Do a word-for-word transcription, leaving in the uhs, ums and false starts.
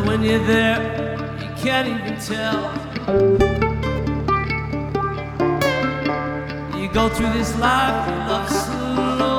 And when you're there, you can't even tell. You go through this life, you love slow.